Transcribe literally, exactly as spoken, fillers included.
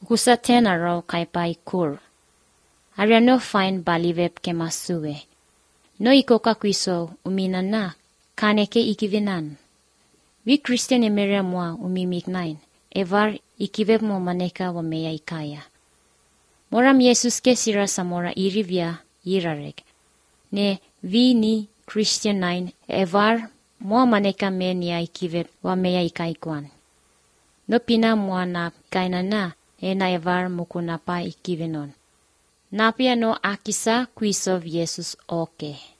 Kusaten araw kay paikur. Ariano fine balivep ke masue. No iko kakwiso uminan na, kaneke ikivinan. Vi Christian emeria mwa umimiknain, evar ikivep mo maneka wa meya ikaya. Moram Yesus ke sira sa mora irivya irarek. Ne vi ni Christian nine evar mo maneka me niya ikivep wa meya ikaikwan. No pina mwa na kaina na e na evar mukuna pa ikivenon. Napia no akisa kwisov Yesus oke.